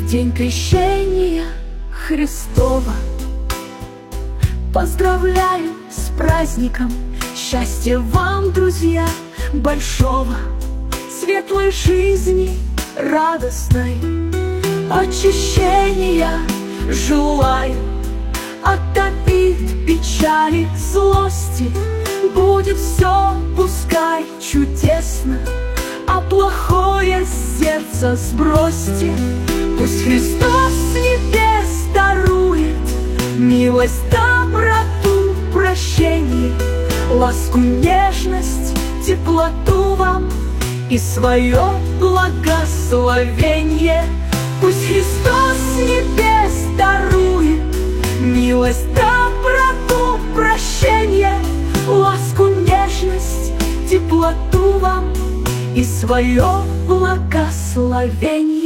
день крещения Христова. Поздравляю с праздником, счастья вам, друзья, большого, светлой жизни, радостной, очищения желаю, от обид, печали, злости. Будет все, пускай чудесно, а плохое с сердца сбросьте. Пусть Христос с небес дарует милость, доброту, прощение, ласку, нежность, теплоту вам и свое благословение. Пусть Христос с небес дарует милость, доброту, прощение, ласку, нежность, теплоту вам и свое благословение.